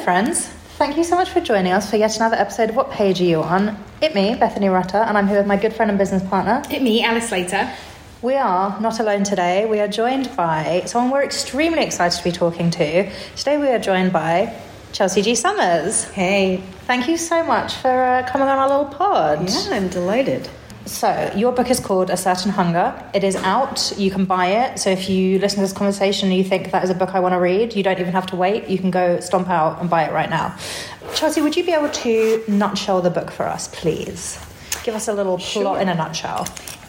friends. Thank you so much for joining us for yet another episode of What Page Are You On? It me, Bethany Rutter, and I'm here with my good friend and business partner. It me, Alice Slater. We are not alone today. We are joined by someone we're extremely excited to be talking to. Today we are joined by Chelsea G. Summers. Hey. Thank you so much for coming on our little pod. Yeah, I'm delighted. So, your book is called A Certain Hunger. It is out. You can buy it. So if you listen to this conversation and you think that is a book I want to read, you don't even have to wait. You can go stomp out and buy it right now. Chelsea, would you be able to nutshell the book for us, please? Give us a little plot in a nutshell.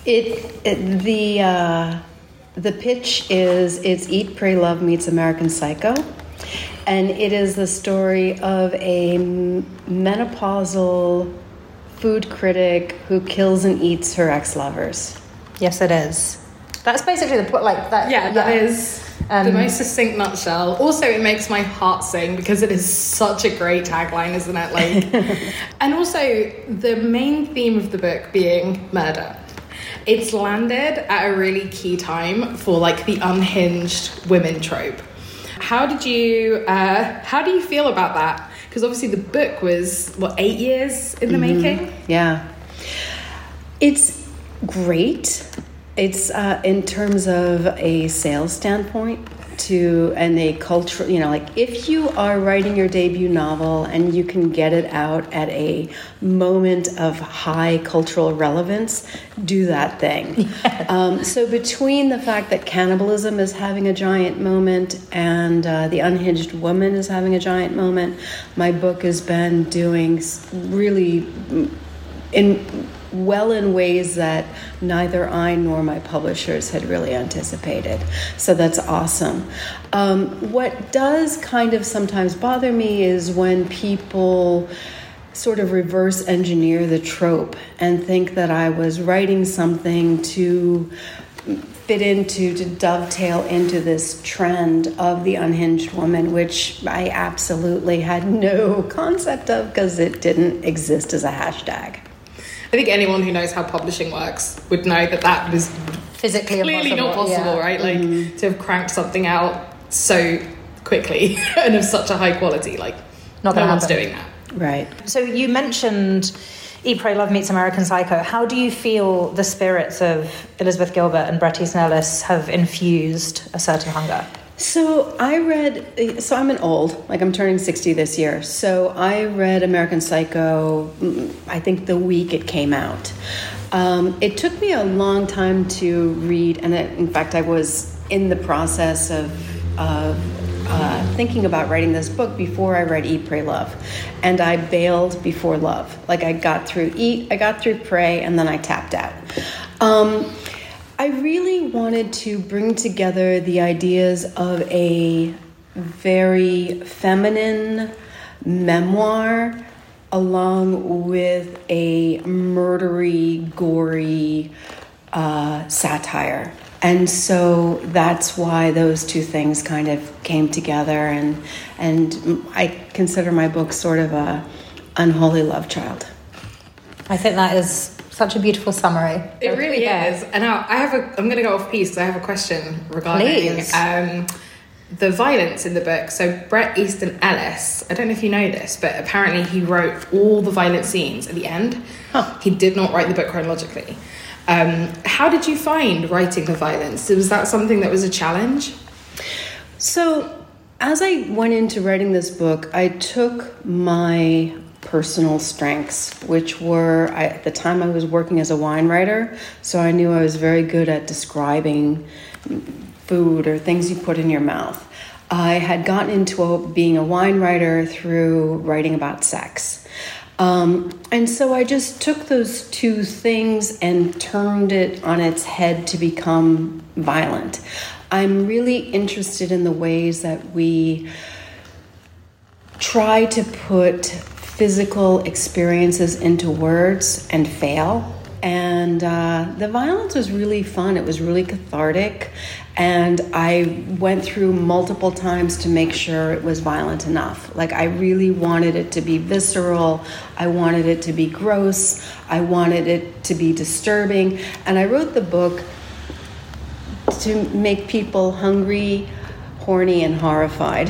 The pitch is it's Eat, Pray, Love meets American Psycho. And it is the story of a menopausal food critic who kills and eats her ex-lovers. Yes, it is. That's basically the plot, like that. Yeah, that is the most succinct nutshell. Also, it makes my heart sing because it is such a great tagline, isn't it? Like, and also the main theme of the book being murder. It's landed at a really key time for like the unhinged women trope. How do you feel about that? Because obviously the book was, 8 years in the making? Yeah. It's great. It's in terms of a sales standpoint and a cultural, like if you are writing your debut novel and you can get it out at a moment of high cultural relevance, do that thing. Yes. So between the fact that cannibalism is having a giant moment and the unhinged woman is having a giant moment, my book has been doing really in ways that neither I nor my publishers had really anticipated. So that's awesome. What does kind of sometimes bother me is when people sort of reverse engineer the trope and think that I was writing something to dovetail into this trend of the unhinged woman, which I absolutely had no concept of because it didn't exist as a hashtag. I think anyone who knows how publishing works would know that was physically clearly not possible, yeah. Right? Like to have cranked something out so quickly and of such a high quality, like no one's doing that. Right. So you mentioned Eat, Pray, Love meets American Psycho. How do you feel the spirits of Elizabeth Gilbert and Bret Easton Ellis have infused A Certain Hunger? So I'm I'm turning 60 this year. So I read American Psycho, I think the week it came out. It took me a long time to read, and in fact, I was in the process of thinking about writing this book before I read Eat, Pray, Love. And I bailed before Love. Like I got through Eat, I got through Pray, and then I tapped out. I really wanted to bring together the ideas of a very feminine memoir along with a murdery, gory satire. And so that's why those two things kind of came together. And I consider my book sort of a unholy love child. I think that is such a beautiful summary. It really is. And now I'm going to go off piece because I have a question regarding the violence in the book. So Bret Easton Ellis, I don't know if you know this, but apparently he wrote all the violent scenes at the end. Huh. He did not write the book chronologically. How did you find writing the violence? Was that something that was a challenge? So as I went into writing this book, I took my personal strengths, which were, at the time I was working as a wine writer, so I knew I was very good at describing food or things you put in your mouth. I had gotten into being a wine writer through writing about sex. And so I just took those two things and turned it on its head to become violent. I'm really interested in the ways that we try to put physical experiences into words and fail. And the violence was really fun. It was really cathartic. And I went through multiple times to make sure it was violent enough. Like, I really wanted it to be visceral. I wanted it to be gross. I wanted it to be disturbing. And I wrote the book to make people hungry, horny, and horrified.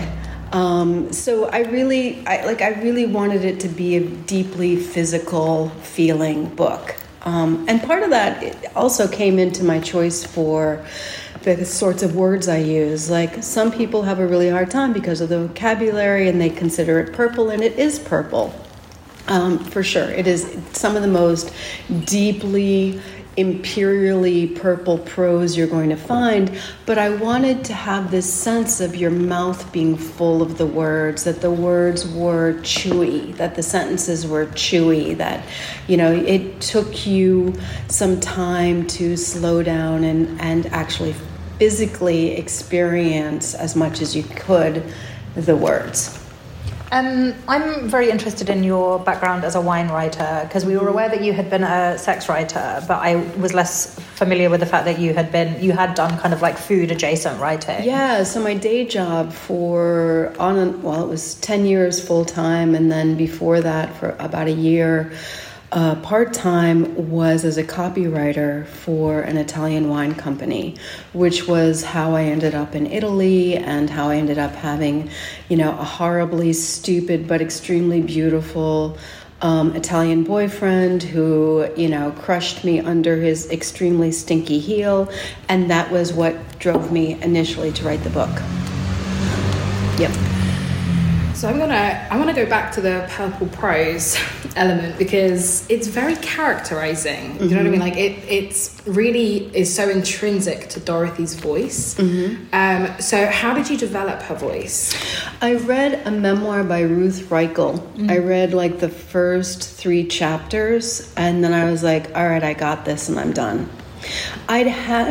So I really wanted it to be a deeply physical feeling book. And part of that also came into my choice for the sorts of words I use. Like, some people have a really hard time because of the vocabulary and they consider it purple, and it is purple. For sure. It is some of the most deeply, imperially purple prose you're going to find, but I wanted to have this sense of your mouth being full of the words, that the words were chewy, that the sentences were chewy, that, it took you some time to slow down and actually physically experience as much as you could the words. I'm very interested in your background as a wine writer, because we were aware that you had been a sex writer, but I was less familiar with the fact that you had done kind of like food adjacent writing. Yeah, so my day job it was 10 years full time, and then before that for about a year part-time was as a copywriter for an Italian wine company, which was how I ended up in Italy and how I ended up having, a horribly stupid but extremely beautiful Italian boyfriend who, crushed me under his extremely stinky heel. And that was what drove me initially to write the book. Yep. So I want to go back to the purple prose element, because it's very characterizing. Mm-hmm. You know what I mean? Like it's really is so intrinsic to Dorothy's voice. Mm-hmm. So how did you develop her voice? I read a memoir by Ruth Reichel. Mm-hmm. I read like the first 3 chapters, and then I was like, all right, I got this and I'm done. I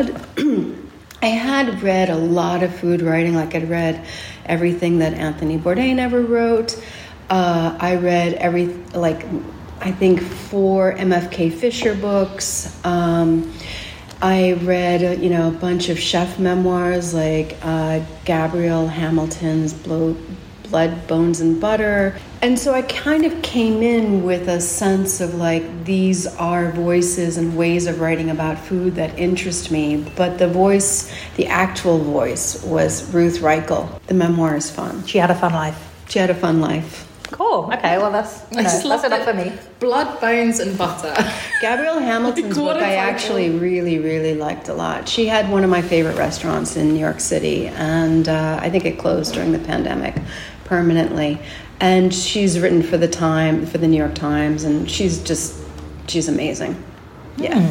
had read a lot of food writing. Like, I'd read everything that Anthony Bourdain ever wrote. I read I think 4 MFK Fisher books. I read, a bunch of chef memoirs like Gabrielle Hamilton's Blood, Bones, and Butter. And so I kind of came in with a sense of like, these are voices and ways of writing about food that interest me. But the actual voice was Ruth Reichel. The memoir is fun. She had a fun life. Cool. Okay, well that's enough for me. Blood, Bones, and Butter. Gabrielle Hamilton's book I actually really, really liked a lot. She had one of my favorite restaurants in New York City, and I think it closed during the pandemic permanently. And she's written for the New York Times, and she's amazing. Yeah.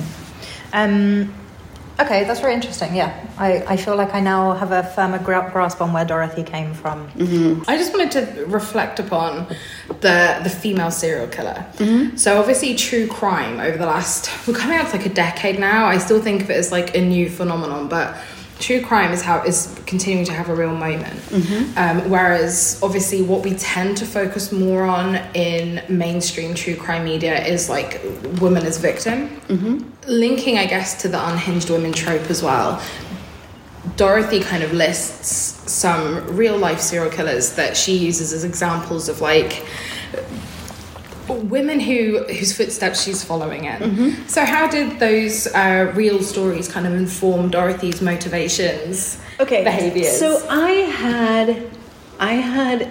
Okay, that's very interesting. Yeah, I feel like I now have a firmer grasp on where Dorothy came from. Mm-hmm. I just wanted to reflect upon the female serial killer. Mm-hmm. So obviously true crime over the we're coming out to like a decade now. I still think of it as like a new phenomenon, but true crime is continuing to have a real moment. Mm-hmm. Whereas obviously what we tend to focus more on in mainstream true crime media is like women as victim. Mm-hmm. Linking, I guess, to the unhinged women trope as well, Dorothy kind of lists some real life serial killers that she uses as examples of like women whose footsteps she's following in. Mm-hmm. So how did those real stories kind of inform Dorothy's motivations, behaviors? So I had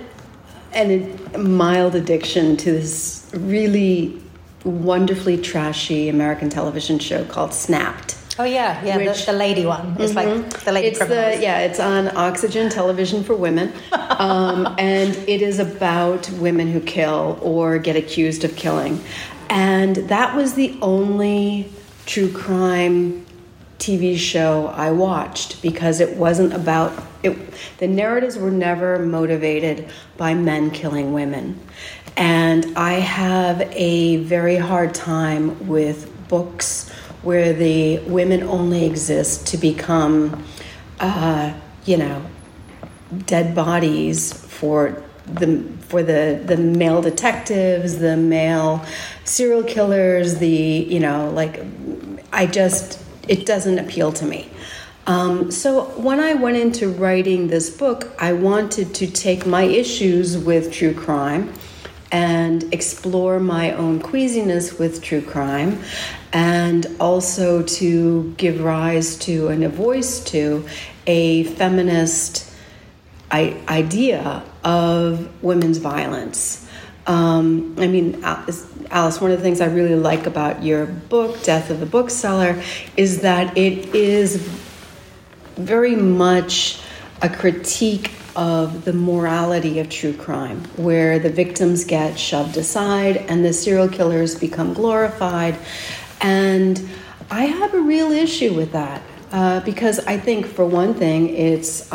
a mild addiction to this really wonderfully trashy American television show called Snapped. Oh yeah, the lady one. It's like the lady criminals. It's on Oxygen Television for Women, and it is about women who kill or get accused of killing. And that was the only true crime TV show I watched, because it wasn't about it. The narratives were never motivated by men killing women. And I have a very hard time with books where the women only exist to become, dead bodies for the male detectives, the male serial killers, it doesn't appeal to me. So when I went into writing this book, I wanted to take my issues with true crime and explore my own queasiness with true crime, and also to give rise to and a voice to a feminist idea of women's violence. I mean, Alice, one of the things I really like about your book, Death of the Bookseller, is that it is very much a critique of the morality of true crime, where the victims get shoved aside and the serial killers become glorified. And I have a real issue with that because I think, for one thing, it's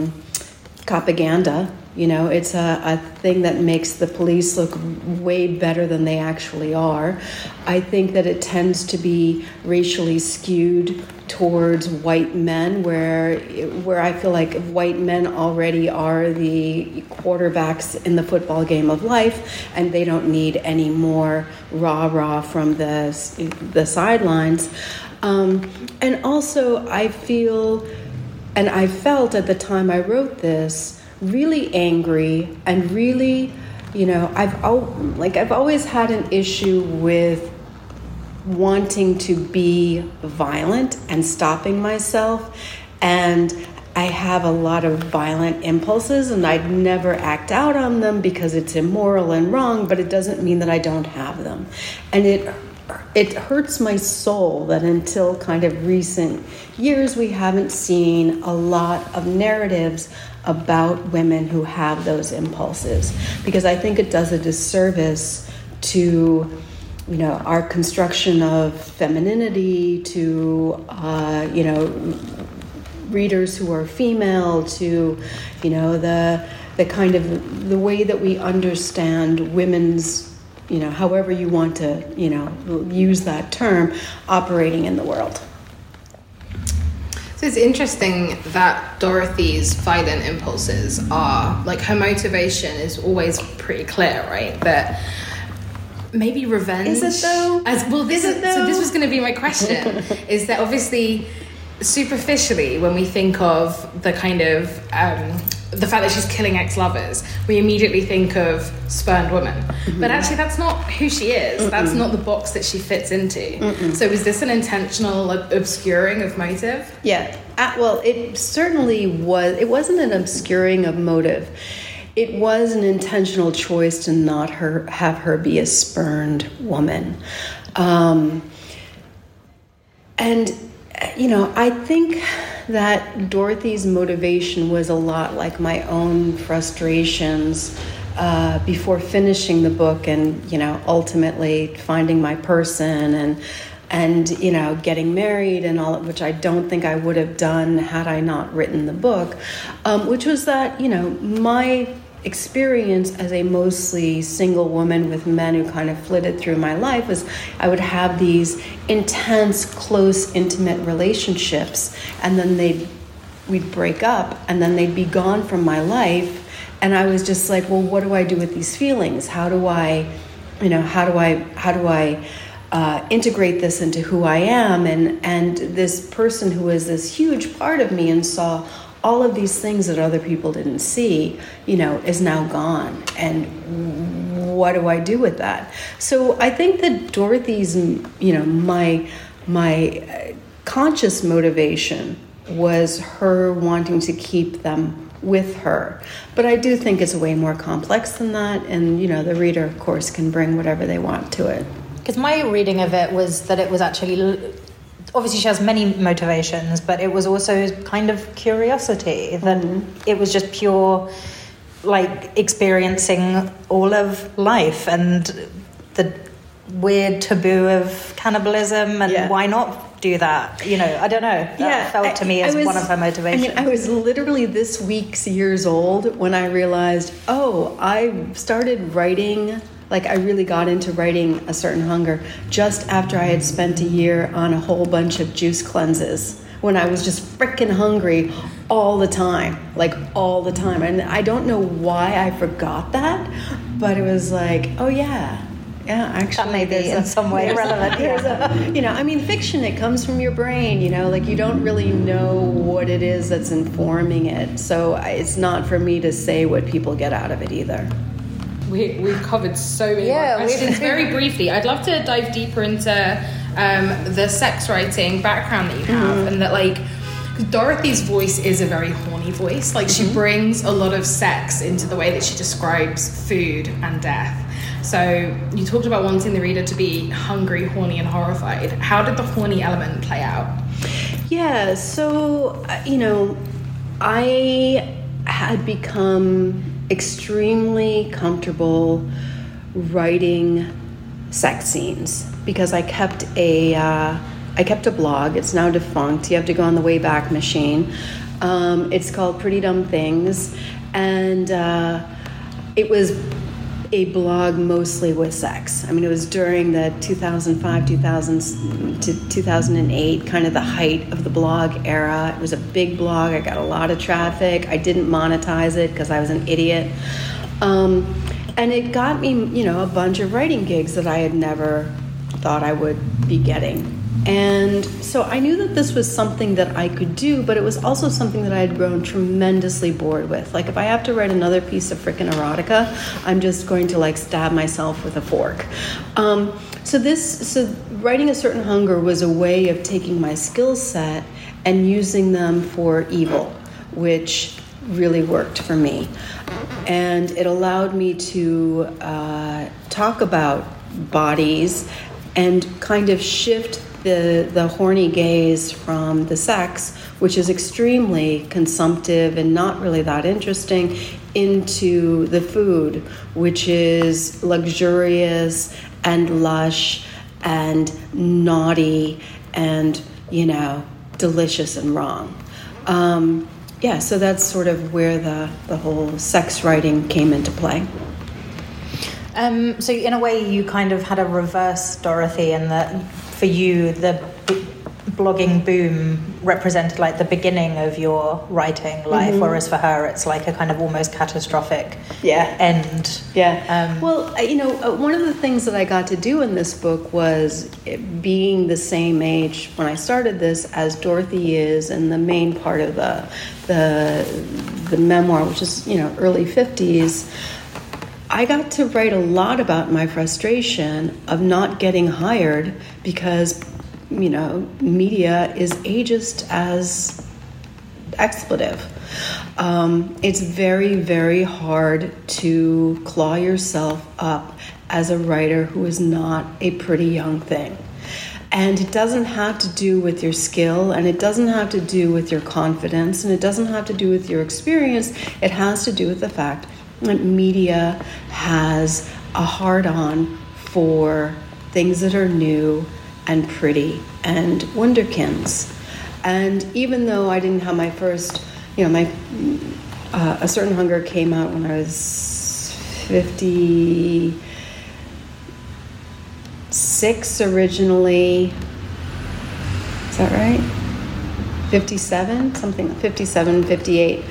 propaganda. You know, it's a thing that makes the police look way better than they actually are. I think that it tends to be racially skewed towards white men, where I feel like white men already are the quarterbacks in the football game of life, and they don't need any more rah-rah from the sidelines. And also, I feel, and I felt at the time I wrote this, really angry and really, you know, I've always had an issue with wanting to be violent and stopping myself, and I have a lot of violent impulses, and I'd never act out on them because it's immoral and wrong, but it doesn't mean that I don't have them. And it hurts my soul that until kind of recent years we haven't seen a lot of narratives about women who have those impulses, because I think it does a disservice to, you know, our construction of femininity, to you know, readers who are female, to, you know, the kind of the way that we understand women's, you know, however you want to, you know, use that term, operating in the world. So it's interesting that Dorothy's violent impulses are, like, her motivation is always pretty clear, right? That maybe revenge. Is it though? So this was going to be my question, is that obviously superficially, when we think of the kind of the fact that she's killing ex-lovers, we immediately think of spurned woman. Mm-hmm. But actually that's not who she is. Mm-mm. That's not the box that she fits into. Mm-mm. So is this an intentional obscuring of motive? Yeah. Well, it certainly was. It wasn't an obscuring of motive. It was an intentional choice to not have her be a spurned woman. And, you know, I think that Dorothy's motivation was a lot like my own frustrations before finishing the book and, you know, ultimately finding my person and you know, getting married and all, which I don't think I would have done had I not written the book, which was that, you know, my experience as a mostly single woman with men who kind of flitted through my life was I would have these intense, close, intimate relationships, and then we'd break up, and then they'd be gone from my life, and I was just like, well, what do I do with these feelings? How do I integrate this into who I am? And this person who is this huge part of me and saw all of these things that other people didn't see, you know, is now gone. And what do I do with that? So I think that Dorothy's, you know, my conscious motivation was her wanting to keep them with her. But I do think it's way more complex than that. And, you know, the reader, of course, can bring whatever they want to it. Because my reading of it was that it was actually... Obviously, she has many motivations, but it was also kind of curiosity. That it was just pure, like, experiencing all of life and the weird taboo of cannibalism, and why not do that? You know, I don't know. That felt to me as one of her motivations. I mean, I was literally this week's years old when I realized, I started writing... Like, I really got into writing A Certain Hunger just after I had spent a year on a whole bunch of juice cleanses, when I was just freaking hungry all the time, like all the time. And I don't know why I forgot that, but it was like, oh yeah, actually. That may be in some way relevant. You know, I mean, fiction, it comes from your brain, you know, like you don't really know what it is that's informing it. So it's not for me to say what people get out of it either. We've covered so many more questions. Very briefly, I'd love to dive deeper into the sex writing background that you have, and that, like, because Dorothy's voice is a very horny voice. Like, she brings a lot of sex into the way that she describes food and death. So you talked about wanting the reader to be hungry, horny, and horrified. How did the horny element play out? Yeah, so, I had become extremely comfortable writing sex scenes because I kept a blog. It's now defunct. You have to go on the Wayback Machine. It's called Pretty Dumb Things, and it was a blog mostly with sex. I mean, it was during the 2005, 2000 to 2008, kind of the height of the blog era. It was a big blog. I got a lot of traffic. I didn't monetize it because I was an idiot. And it got me, a bunch of writing gigs that I had never thought I would be getting. And so I knew that this was something that I could do, but it was also something that I had grown tremendously bored with. Like, if I have to write another piece of frickin' erotica, I'm just going to stab myself with a fork. So writing A Certain Hunger was a way of taking my skill set and using them for evil, which really worked for me. And it allowed me to talk about bodies and kind of shift the horny gaze from the sex, which is extremely consumptive and not really that interesting, into the food, which is luxurious and lush and naughty and, delicious and wrong. So that's sort of where the whole sex writing came into play. So in a way, you kind of had a reverse Dorothy, in that for you, the blogging boom represented the beginning of your writing life, whereas for her, it's a kind of almost catastrophic end. Yeah. One of the things that I got to do in this book was being the same age when I started this as Dorothy is in the main part of the memoir, which is early 50s. I got to write a lot about my frustration of not getting hired because, media is ageist as expletive. It's very, very hard to claw yourself up as a writer who is not a pretty young thing. And it doesn't have to do with your skill, and it doesn't have to do with your confidence, and it doesn't have to do with your experience. It has to do with the fact that media has a hard-on for things that are new and pretty and wonderkins. And even though I didn't have my first, A Certain Hunger came out when I was 56 originally. Is that right? 57? Something, 57, 58.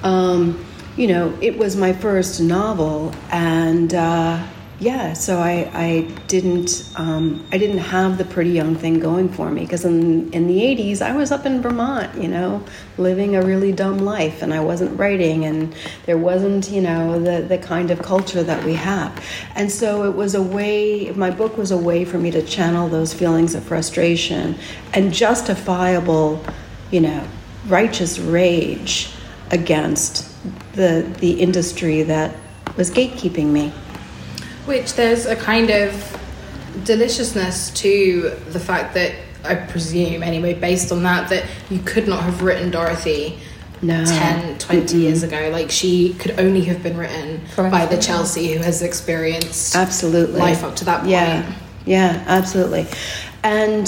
It was my first novel, and so I didn't have the pretty young thing going for me, because in the 80s I was up in Vermont, living a really dumb life, and I wasn't writing, and there wasn't the kind of culture that we have. And so it was my book was a way for me to channel those feelings of frustration and justifiable, righteous rage against the industry that was gatekeeping me. Which there's a kind of deliciousness to the fact that, I presume anyway, based on that you could not have written Dorothy 10, 20 years ago. She could only have been written by the Chelsea who has experienced absolutely life up to that point. Yeah, absolutely. And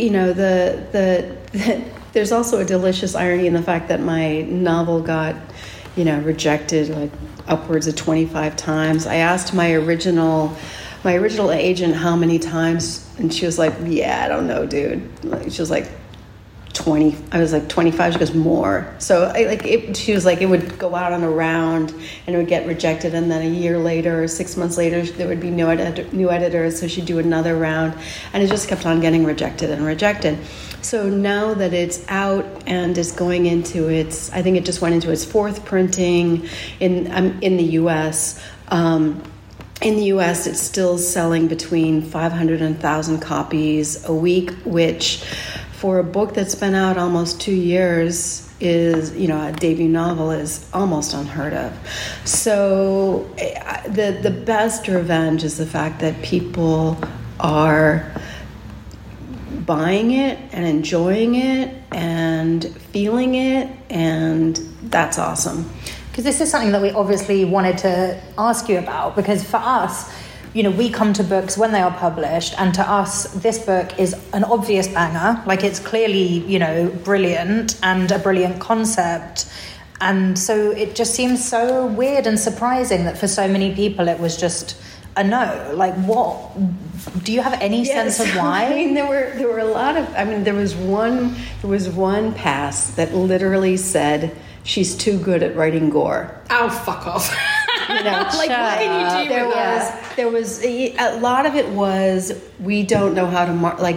there's also a delicious irony in the fact that my novel got rejected upwards of 25 times. I asked my original agent how many times, and she was like, I don't know, dude. She was like, 20. I was like, 25. She goes, more. So she was like, it would go out on a round and it would get rejected, and then a year later or 6 months later there would be new editors, so she'd do another round, and it just kept on getting rejected and rejected. So now that it's out and is going into I think it just went into its fourth printing in the U.S. In the U.S., it's still selling between 500 and 1,000 copies a week, which for a book that's been out almost 2 years is, you know, a debut novel is almost unheard of. So the best revenge is the fact that people are buying it and enjoying it and feeling it, and that's awesome. Because this is something that we obviously wanted to ask you about, because for us, you know, we come to books when they are published, and to us, this book is an obvious banger. Like, it's clearly, you know, brilliant and a brilliant concept. And so it just seems so weird and surprising that for so many people it was just a no. Like, what? Do you have any sense of why? I mean, there were a lot of. I mean, there was one pass that literally said she's too good at writing gore. Oh, fuck off. You know, like, what can you do with that? There was a lot of it was, we don't know how to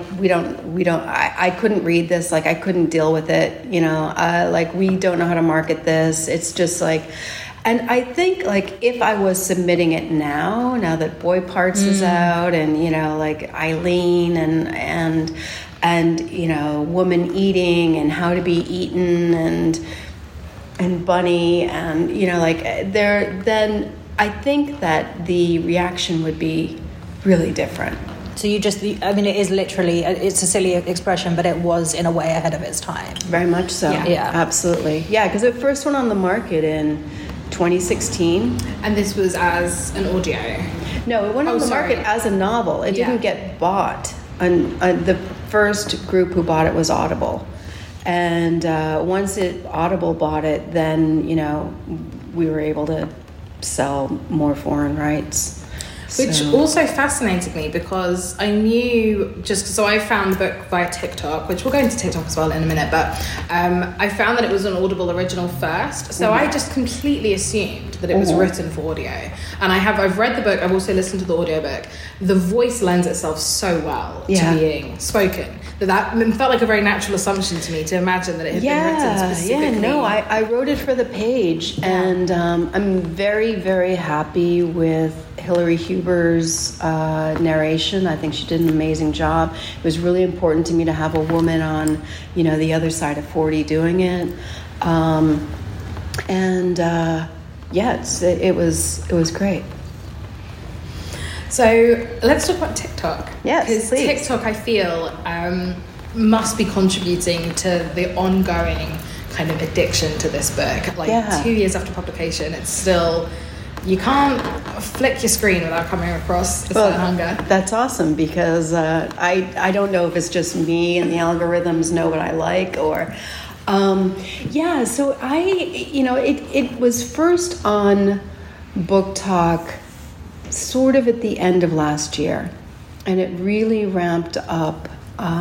I couldn't read this, like I couldn't deal with it, you know, like we don't know how to market this. It's just like, and I think like if I was submitting it now that Boy Parts is out, and you know, like Eileen and you know, woman eating and how to be eaten and Bunny, and you know, like then I think that the reaction would be really different. So you just, I mean, it is literally, it's a silly expression, but it was in a way ahead of its time. Very much so. Yeah. Absolutely. Yeah, because it first went on the market in 2016. And this was as an audio? No, it went on the market as a novel. It didn't get bought. And the first group who bought it was Audible. And once Audible bought it, then, you know, we were able to sell more foreign rights. Which also fascinated me, because I knew so I found the book via TikTok, which we'll go into TikTok as well in a minute, but I found that it was an Audible original first, so I just completely assumed that it was written for audio. And I've read the book, I've also listened to the audiobook. The voice lends itself so well to being spoken that felt like a very natural assumption to me to imagine that it had been written specifically. Yeah, no, I wrote it for the page, and I'm very, very happy with Hillary Huber's narration. I think she did an amazing job. It was really important to me to have a woman on, you know, the other side of 40 doing it. It was great. So let's talk about TikTok. Yes, because please. TikTok, I feel, must be contributing to the ongoing kind of addiction to this book. Like 2 years after publication, it's still, you can't flick your screen without coming across a certain hunger. That's awesome, because I don't know if it's just me and the algorithms know what I like, or so it was first on Book Talk sort of at the end of last year, and it really ramped up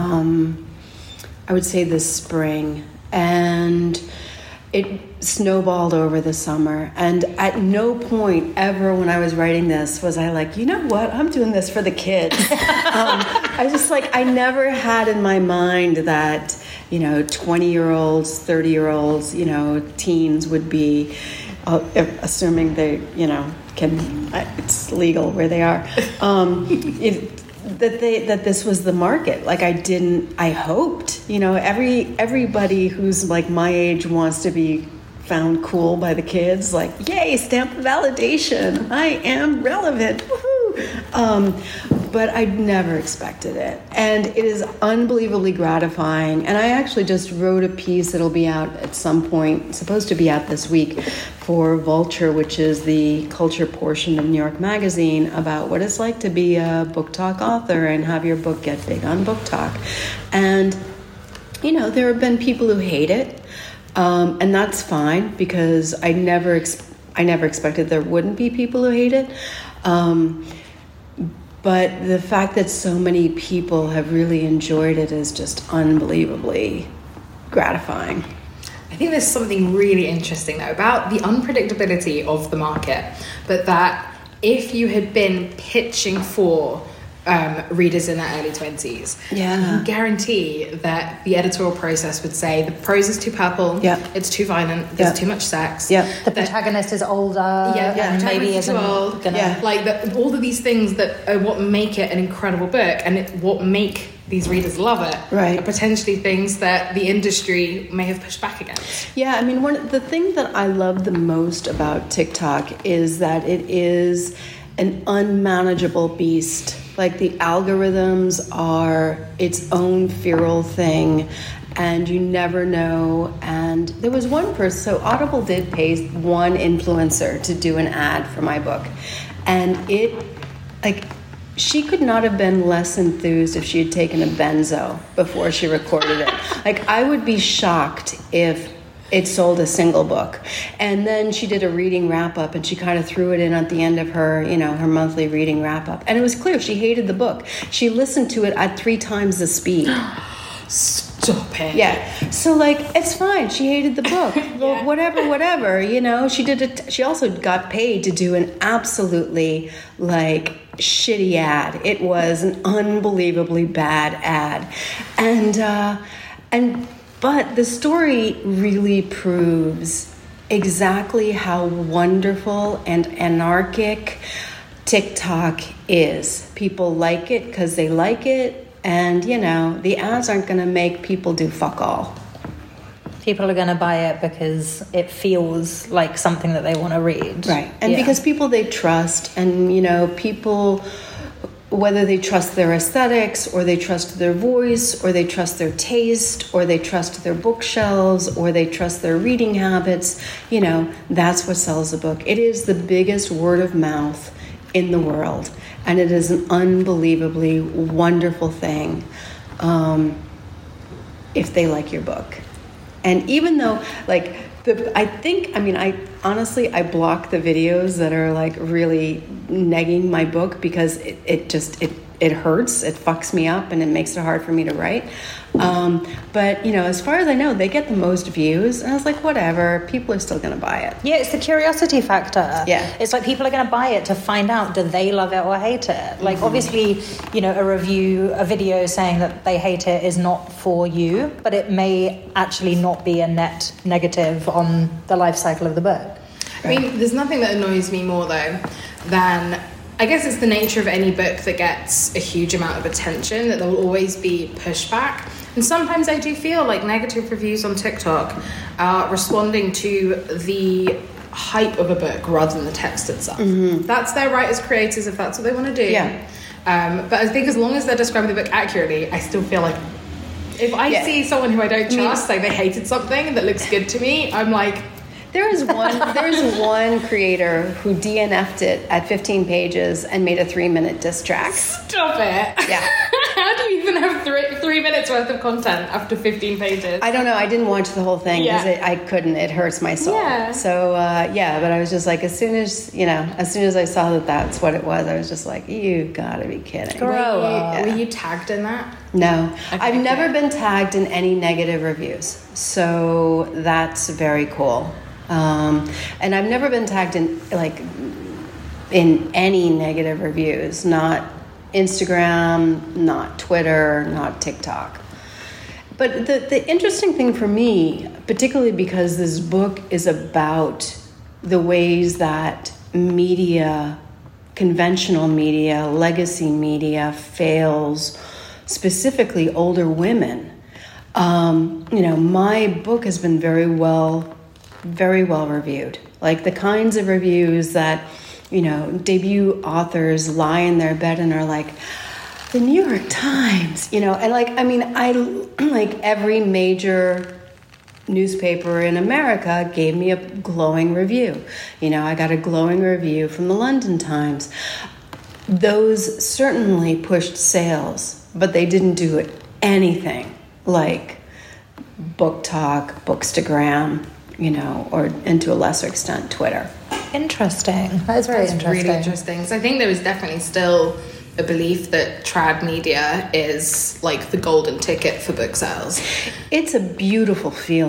I would say this spring, and it snowballed over the summer. And at no point ever when I was writing this was I like, you know what, I'm doing this for the kids. I just like, I never had in my mind that, 20-year-olds, 30-year-olds, teens would be, assuming they, it's legal where they are, that this was the market. Like I hoped, everybody who's like my age wants to be found cool by the kids, like, yay, stamp of validation, I am relevant, woohoo. But I never expected it. And it is unbelievably gratifying. And I actually just wrote a piece that'll be out at some point, supposed to be out this week, for Vulture, which is the culture portion of New York Magazine, about what it's like to be a Book Talk author and have your book get big on Book Talk. And, there have been people who hate it. And that's fine, because I never expected there wouldn't be people who hate it. But the fact that so many people have really enjoyed it is just unbelievably gratifying. I think there's something really interesting, though, about the unpredictability of the market, but that if you had been pitching for readers in their early 20s. Yeah. You can guarantee that the editorial process would say the prose is too purple, it's too violent, there's too much sex. The protagonist is older, and maybe isn't too old. Gonna... Like all of these things that are what make it an incredible book and what make these readers love it are potentially things that the industry may have pushed back against. Yeah, I mean, the thing that I love the most about TikTok is that it is an unmanageable beast. Like, the algorithms are its own feral thing, and you never know. And there was one person, so Audible did pay one influencer to do an ad for my book, and she could not have been less enthused if she had taken a benzo before she recorded it. Like, I would be shocked if it sold a single book. And then she did a reading wrap-up, and she kind of threw it in at the end of her, her monthly reading wrap-up. And it was clear she hated the book. She listened to it at 3 times the speed. Stop it. Yeah. So, like, it's fine. She hated the book. Well, whatever. She did it. She also got paid to do an absolutely, shitty ad. It was an unbelievably bad ad. But the story really proves exactly how wonderful and anarchic TikTok is. People like it because they like it, and, the ads aren't going to make people do fuck all. People are going to buy it because it feels like something that they want to read. Right. And because people they trust, and, people... whether they trust their aesthetics, or they trust their voice, or they trust their taste, or they trust their bookshelves, or they trust their reading habits, that's what sells a book. It is the biggest word of mouth in the world, and it is an unbelievably wonderful thing if they like your book. And even though, I honestly block the videos that are really negging my book, because it hurts, it fucks me up, and it makes it hard for me to write. But as far as I know, they get the most views, and I was like, whatever, people are still going to buy it. Yeah, it's the curiosity factor. Yeah. It's like people are going to buy it to find out, do they love it or hate it? Like, obviously, a video saying that they hate it is not for you, but it may actually not be a net negative on the life cycle of the book. I mean, there's nothing that annoys me more, though, than... I guess it's the nature of any book that gets a huge amount of attention, that there will always be pushback. And sometimes I do feel like negative reviews on TikTok are responding to the hype of a book rather than the text itself. Mm-hmm. That's their right as creators if that's what they want to do. Yeah. But I think as long as they're describing the book accurately, I still feel like if I see someone who I don't trust, they hated something that looks good to me, I'm like... There's one creator who DNF'd it at 15 pages and made a 3-minute diss track. Stop it. Yeah. How do you even have 3 minutes worth of content after 15 pages? I don't know. I didn't watch the whole thing because I couldn't. It hurts my soul. Yeah. So, but I was just like, as soon as I saw that that's what it was, I was just like, you gotta be kidding. Were you tagged in that? No. Okay, I've never been tagged in any negative reviews. So that's very cool. And I've never been tagged in any negative reviews, not Instagram, not Twitter, not TikTok. But the interesting thing for me, particularly because this book is about the ways that media, conventional media, legacy media fails, specifically older women. My book has been very well reviewed. Like the kinds of reviews that, debut authors lie in their bed and are like, the New York Times, and every major newspaper in America gave me a glowing review. I got a glowing review from the London Times. Those certainly pushed sales, but they didn't do anything like Book Talk, Bookstagram, and to a lesser extent, Twitter. Interesting. That is very interesting. Really interesting. So I think there is definitely still a belief that trad media is like the golden ticket for book sales. It's a beautiful feeling.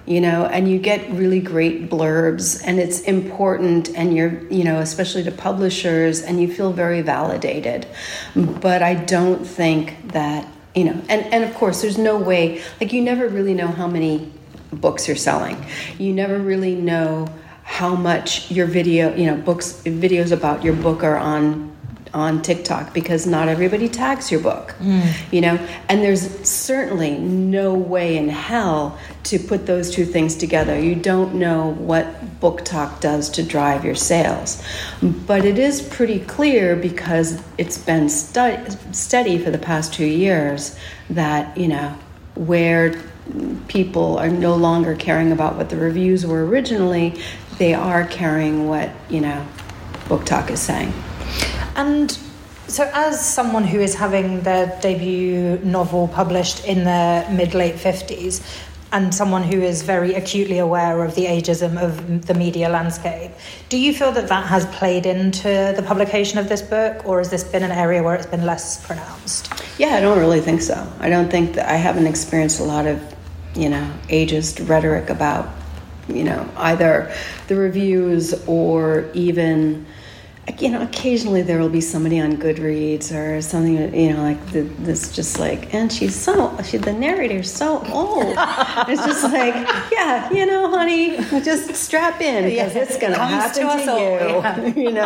and you get really great blurbs, and it's important, and you're, especially to publishers, and you feel very validated. But I don't think that, and of course, there's no way, like, you never really know how many books you're selling. You never really know how much your videos about your book are on TikTok, because not everybody tags your book, and there's certainly no way in hell to put those two things together. You don't know what BookTok does to drive your sales, but it is pretty clear, because it's been steady for the past 2 years, that, where people are no longer caring about what the reviews were originally, they are caring what, BookTok is saying. And so as someone who is having their debut novel published in their mid-late 50s, and someone who is very acutely aware of the ageism of the media landscape, do you feel that that has played into the publication of this book, or has this been an area where it's been less pronounced? Yeah, I don't really think so. I don't think that I haven't experienced a lot of, ageist rhetoric about, either the reviews or even... occasionally there will be somebody on Goodreads or something, like this, just like, and the narrator's so old. It's just like, yeah, honey, just strap in, because it's going to happen to you,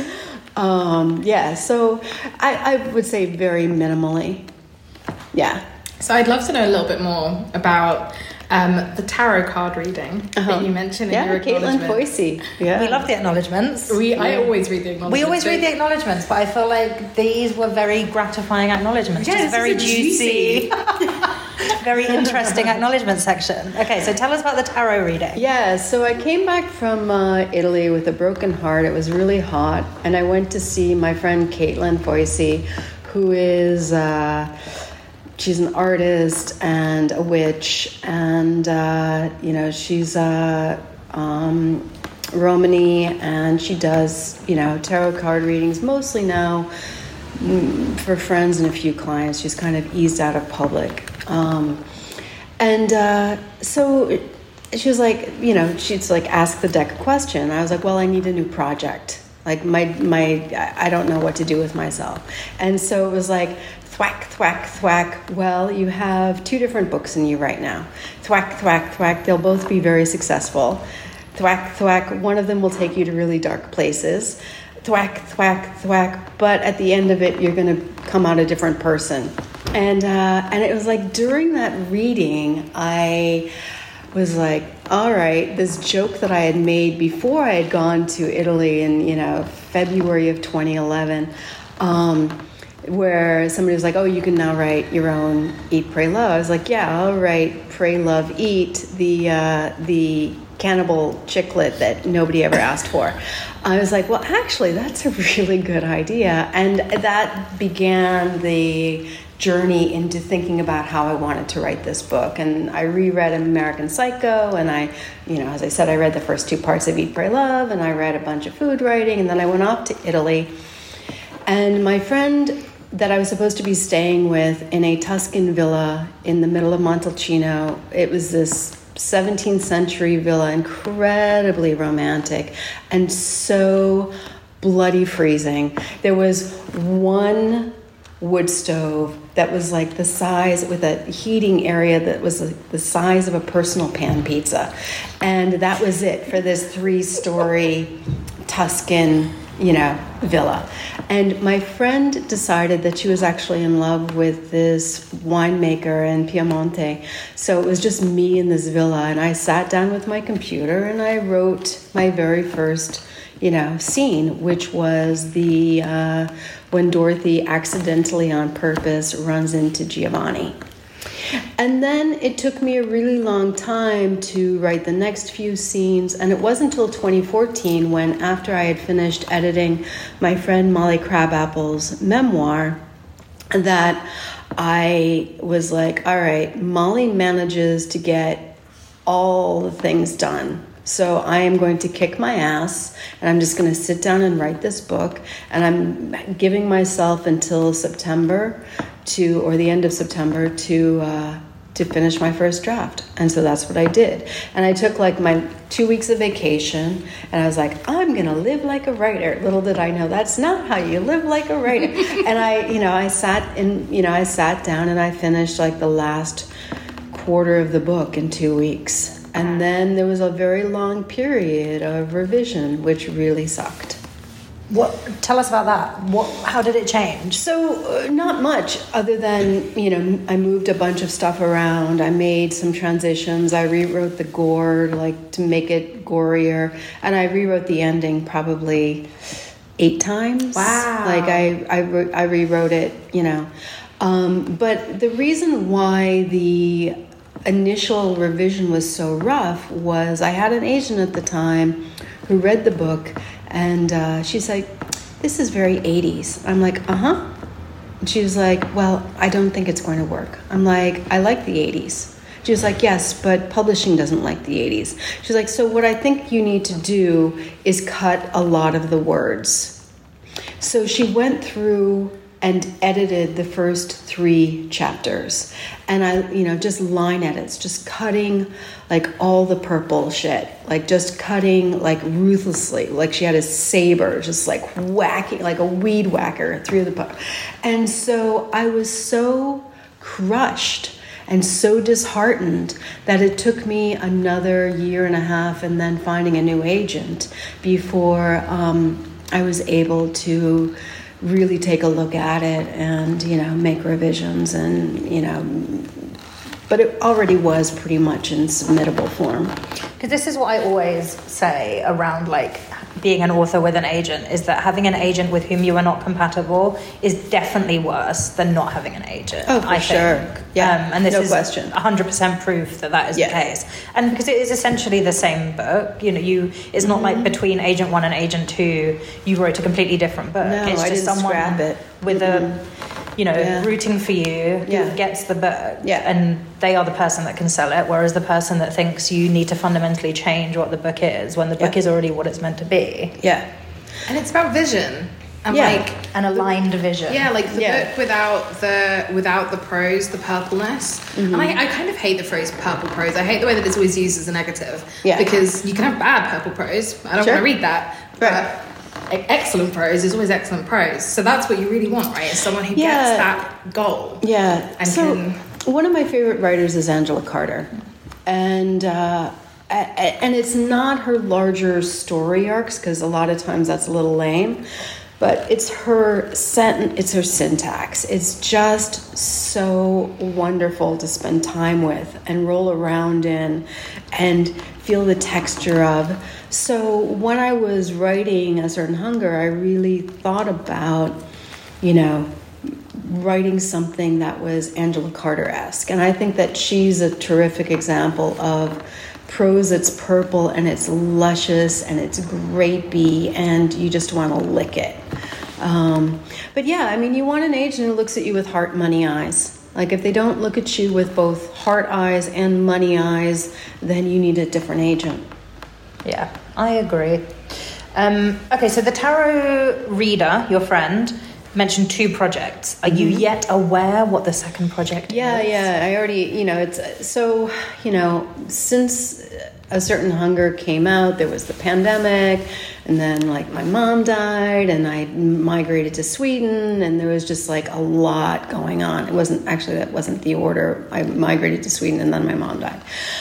so I would say very minimally. Yeah. So I'd love to know a little bit more about the tarot card reading that you mentioned in your acknowledgement. Caitlin Foisey. Yeah. We love the acknowledgements. I always read the acknowledgements. We always read the acknowledgements, but I feel like these were very gratifying acknowledgements. Yeah, just very juicy. Very interesting acknowledgement section. Okay, so tell us about the tarot reading. Yeah, so I came back from Italy with a broken heart. It was really hot, and I went to see my friend Caitlin Foisey, who is... she's an artist and a witch, and she's Romani, and she does tarot card readings mostly now for friends and a few clients. She's kind of eased out of public, so she was like, she'd like ask the deck a question. I was like, well, I need a new project. Like I don't know what to do with myself, and so it was like, thwack, thwack, thwack. Well, you have 2 different books in you right now. Thwack, thwack, thwack. They'll both be very successful. Thwack, thwack. One of them will take you to really dark places. Thwack, thwack, thwack. But at the end of it, you're going to come out a different person. And it was like during that reading, I was like, all right, this joke that I had made before I had gone to Italy in, February of 2011, where somebody was like, oh, you can now write your own Eat, Pray, Love. I was like, yeah, I'll write Pray, Love, Eat, the cannibal chicklet that nobody ever asked for. I was like, well, actually, that's a really good idea. And that began the journey into thinking about how I wanted to write this book. And I reread American Psycho, and I, as I said, I read the first 2 parts of Eat, Pray, Love, and I read a bunch of food writing, and then I went off to Italy. And my friend that I was supposed to be staying with in a Tuscan villa in the middle of Montalcino, it was this 17th century villa, incredibly romantic and so bloody freezing. There was one wood stove that was like the size, with a heating area that was the size of a personal pan pizza. And that was it for this 3-story Tuscan villa. And my friend decided that she was actually in love with this winemaker in Piemonte. So it was just me in this villa, and I sat down with my computer and I wrote my very first, scene, which was when Dorothy accidentally on purpose runs into Giovanni. And then it took me a really long time to write the next few scenes, and it wasn't until 2014 when, after I had finished editing my friend Molly Crabapple's memoir, that I was like, all right, Molly manages to get all the things done. So I am going to kick my ass, and I'm just going to sit down and write this book, and I'm giving myself until September or the end of September to to finish my first draft. And so that's what I did. And I took like my 2 weeks of vacation, and I was like, I'm going to live like a writer. Little did I know that's not how you live like a writer. And I sat down and I finished like the last quarter of the book in 2 weeks. And then there was a very long period of revision, which really sucked. Tell us about that. How did it change? So not much other than, I moved a bunch of stuff around. I made some transitions. I rewrote the gore, like to make it gorier. And I rewrote the ending probably 8 times. Wow. Like I rewrote it, But the reason why the initial revision was so rough was I had an agent at the time who read the book. And she's like, this is very 80s. I'm like, uh-huh. And she was like, well, I don't think it's going to work. I'm like, I like the 80s. She was like, yes, but publishing doesn't like the 80s. She's like, so what I think you need to do is cut a lot of the words. So she went through and edited the first 3 chapters. And I, just line edits, just cutting like all the purple shit, like just cutting like ruthlessly, like she had a saber, just like whacking, like a weed whacker through the book. And so I was so crushed and so disheartened that it took me another 1.5 years and then finding a new agent before I was able to really take a look at it and, make revisions and, but it already was pretty much in submittable form. Because this is what I always say around like being an author with an agent, is that having an agent with whom you are not compatible is definitely worse than not having an agent. Oh, for sure. Yeah, and this no is question. 100% proof that is the case. And because it is essentially the same book, it's not like between agent 1 and agent 2, you wrote a completely different book. No, it's I just didn't someone scrap it. With rooting for you who gets the book. Yeah. And they are the person that can sell it, whereas the person that thinks you need to fundamentally change what the book is when the book is already what it's meant to be. Yeah. And it's about vision. And an aligned vision. Yeah, like the book without the prose, the purpleness. Mm-hmm. And I kind of hate the phrase purple prose. I hate the way that it's always used as a negative. Yeah. Because you can have bad purple prose. I don't want to read that. Right. But excellent prose is always excellent prose. So that's what you really want, right? Is someone who gets that goal. Yeah. And one of my favorite writers is Angela Carter. And it's not her larger story arcs, because a lot of times that's a little lame. But it's her syntax. It's just so wonderful to spend time with and roll around in and feel the texture of. So when I was writing A Certain Hunger, I really thought about, writing something that was Angela Carter-esque. And I think that she's a terrific example of prose that's purple and it's luscious and it's grapey and you just want to lick it. But you want an agent who looks at you with heart, money eyes. Like if they don't look at you with both heart eyes and money eyes, then you need a different agent. Yeah, I agree. Okay, so the tarot reader, your friend, mentioned 2 projects. Are you yet aware what the second project is? Yeah. I already, it's so, since A Certain Hunger came out, there was the pandemic, and then like my mom died, and I migrated to Sweden, and there was just like a lot going on. That wasn't the order. I migrated to Sweden, and then my mom died.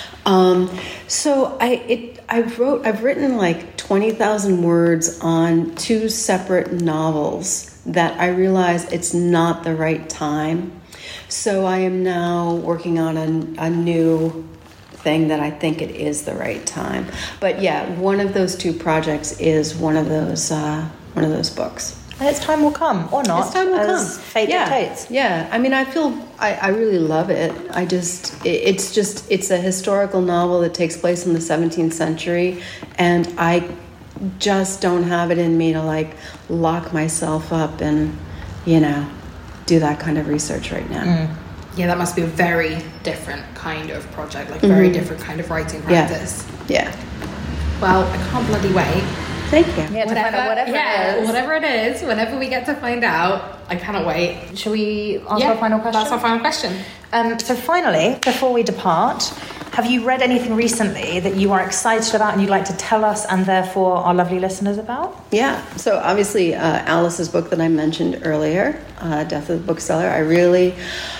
So I've written like 20,000 words on 2 separate novels that I realize it's not the right time. So I am now working on a new thing that I think it is the right time. But one of those 2 projects is one of those books. And its time will come, or not. Its time will come. Fate dictates. Yeah. I really love it. It's a historical novel that takes place in the 17th century, and I just don't have it in me to like lock myself up and, do that kind of research right now. Yeah, that must be a very different kind of project, like very different kind of writing practice. Yeah. Well, I can't bloody wait Thank you. Yeah, to find out whatever it is, whenever we get to find out, I cannot wait. Shall we ask our final question? That's our final question. So finally, before we depart, have you read anything recently that you are excited about and you'd like to tell us and therefore our lovely listeners about? Yeah, so obviously Alice's book that I mentioned earlier, Death of the Bookseller, I really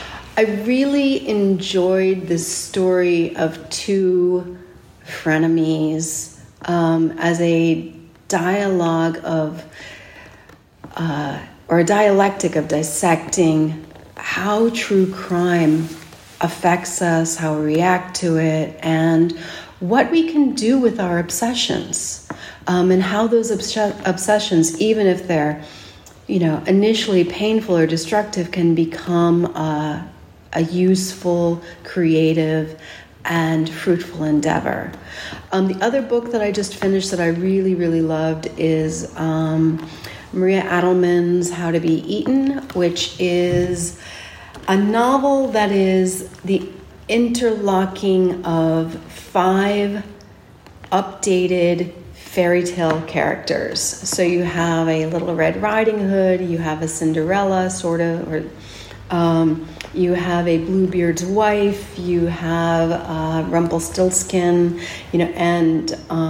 enjoyed the story of two frenemies as a dialogue of, or a dialectic of dissecting how true crime affects us, how we react to it, and what we can do with our obsessions, and how those obsessions, even if they're, initially painful or destructive, can become a useful, creative, and fruitful endeavor. The other book that I just finished that I really, really loved is Maria Adelman's How to Be Eaten, which is a novel that is the interlocking of 5 updated fairy tale characters. So you have a Little Red Riding Hood, you have a Cinderella, sort of, or you have a Bluebeard's wife, you have Rumpelstiltskin, and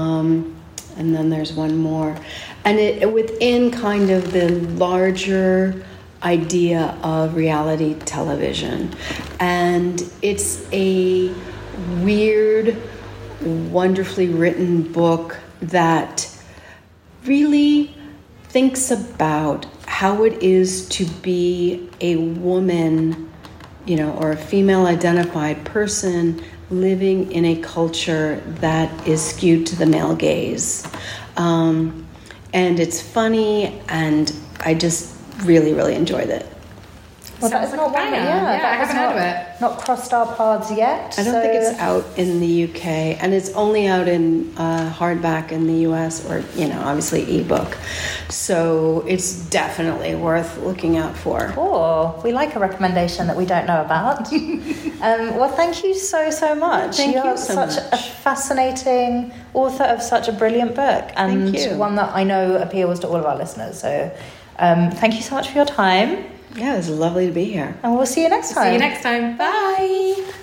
then there's one more. And it within kind of the larger idea of reality television. And it's a weird, wonderfully written book that really thinks about how it is to be a woman, or a female identified person living in a culture that is skewed to the male gaze. And it's funny, and I just really, really enjoyed it. Well, that's not one. I haven't heard of it. Not crossed our paths yet. I don't think it's out in the UK, and it's only out in hardback in the US, or obviously ebook. So it's definitely worth looking out for. Cool. We like a recommendation that we don't know about. Well, thank you so much. Thank you You're so such a fascinating author of such a brilliant book, and one that I know appeals to all of our listeners. So thank you so much for your time. Yeah, it was lovely to be here. And we'll see you next time. See you next time. Bye.